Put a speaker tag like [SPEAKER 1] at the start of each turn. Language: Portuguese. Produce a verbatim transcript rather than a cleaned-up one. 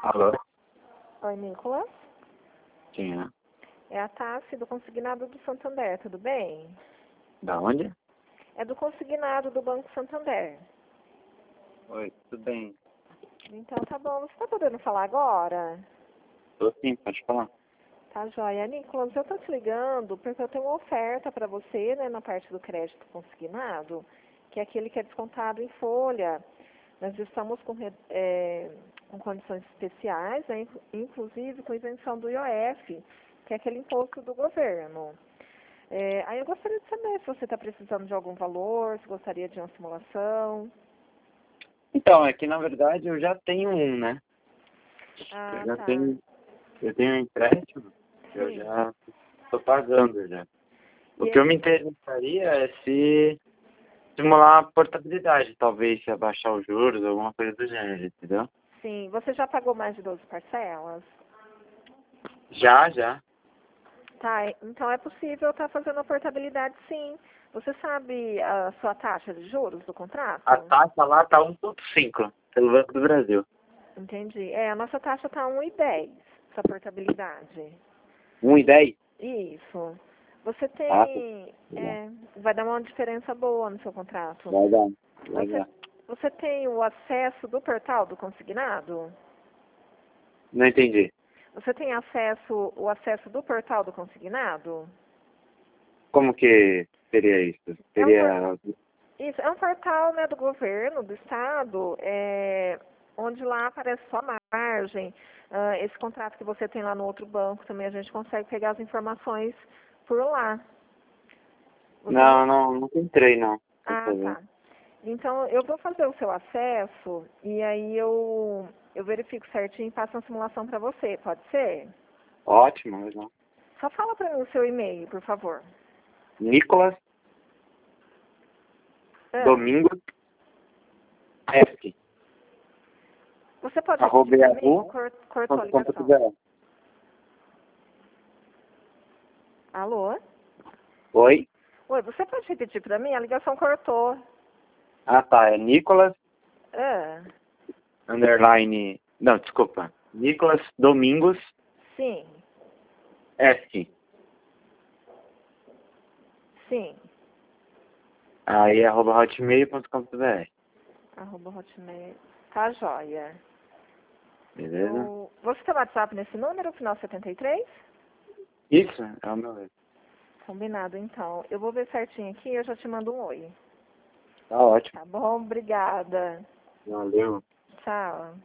[SPEAKER 1] Alô?
[SPEAKER 2] Oi, Nicolas.
[SPEAKER 1] Quem é?
[SPEAKER 2] É a Tassi do Consignado do Santander, tudo bem?
[SPEAKER 1] Da onde?
[SPEAKER 2] É do Consignado do Banco Santander.
[SPEAKER 1] Oi, tudo bem?
[SPEAKER 2] Então tá bom, você tá podendo falar agora?
[SPEAKER 1] Tô sim, pode falar.
[SPEAKER 2] Tá joia. Nicolas, eu tô te ligando porque eu tenho uma oferta para você, né, na parte do crédito consignado, que é aquele que é descontado em folha. Nós estamos com, re- é, com condições especiais, né, inclu- inclusive com isenção do I O F, que é aquele imposto do governo. É, aí eu gostaria de saber se você está precisando de algum valor, se gostaria de uma simulação.
[SPEAKER 1] Então, é que na verdade eu já tenho um, né? Eu
[SPEAKER 2] Ah,
[SPEAKER 1] já
[SPEAKER 2] tá.
[SPEAKER 1] tenho, eu tenho um empréstimo, eu
[SPEAKER 2] Sim.
[SPEAKER 1] já tô pagando já. O
[SPEAKER 2] E
[SPEAKER 1] que eu
[SPEAKER 2] esse,
[SPEAKER 1] me interessaria é se simular a portabilidade, talvez se abaixar os juros, alguma coisa do gênero, entendeu?
[SPEAKER 2] sim, você já pagou mais de doze parcelas?
[SPEAKER 1] Já, já.
[SPEAKER 2] Tá, então é possível estar fazendo a portabilidade, sim. Você sabe a sua taxa de juros do
[SPEAKER 1] A
[SPEAKER 2] contrato?
[SPEAKER 1] taxa lá tá um ponto cinco pelo Banco do Brasil.
[SPEAKER 2] Entendi. É, a nossa taxa está um e dez, essa portabilidade.
[SPEAKER 1] um e dez?
[SPEAKER 2] Isso. Você
[SPEAKER 1] Ah, tá.
[SPEAKER 2] tem, é, vai dar uma diferença boa no seu contrato.
[SPEAKER 1] Vai dar, vai
[SPEAKER 2] Você,
[SPEAKER 1] dar.
[SPEAKER 2] você tem o acesso do portal do consignado?
[SPEAKER 1] Não entendi.
[SPEAKER 2] Você tem acesso, o acesso do portal do consignado?
[SPEAKER 1] Como que seria isso?
[SPEAKER 2] É um, por-
[SPEAKER 1] Seria...
[SPEAKER 2] isso, é um portal, né, do governo, do estado, é, onde lá aparece só a margem. Ah, esse contrato que você tem lá no outro banco também a gente consegue pegar as informações por lá. Você não...
[SPEAKER 1] Não, não, nunca entrei, não. Pra
[SPEAKER 2] Ah,
[SPEAKER 1] fazer.
[SPEAKER 2] tá. Então eu vou fazer o seu acesso e aí eu, eu verifico certinho e passo uma simulação para você, pode ser?
[SPEAKER 1] Ótimo, mas não.
[SPEAKER 2] Só fala para mim o seu e-mail, por favor.
[SPEAKER 1] Nicolas
[SPEAKER 2] Ah,
[SPEAKER 1] Domingos F.
[SPEAKER 2] você pode
[SPEAKER 1] Arroba
[SPEAKER 2] repetir para mim?
[SPEAKER 1] yahoo
[SPEAKER 2] Cor- Cortou a
[SPEAKER 1] ponto com ponto
[SPEAKER 2] ligação.
[SPEAKER 1] br.
[SPEAKER 2] Alô?
[SPEAKER 1] Oi?
[SPEAKER 2] Oi, você pode repetir para mim? A ligação cortou.
[SPEAKER 1] Ah, tá. É Nicolas
[SPEAKER 2] Ah,
[SPEAKER 1] underline... Não, desculpa. Nicolas Domingos
[SPEAKER 2] sim,
[SPEAKER 1] F.
[SPEAKER 2] sim.
[SPEAKER 1] Aí arroba hotmail ponto com ponto br.
[SPEAKER 2] Arroba hotmail. Tá joia.
[SPEAKER 1] Beleza?
[SPEAKER 2] Eu... Você tem WhatsApp nesse número, final setenta e três?
[SPEAKER 1] Isso, é o meu.
[SPEAKER 2] Combinado, então. Eu vou ver certinho aqui e eu já te mando um oi.
[SPEAKER 1] Tá ótimo.
[SPEAKER 2] Tá bom? Obrigada.
[SPEAKER 1] Valeu.
[SPEAKER 2] Tchau.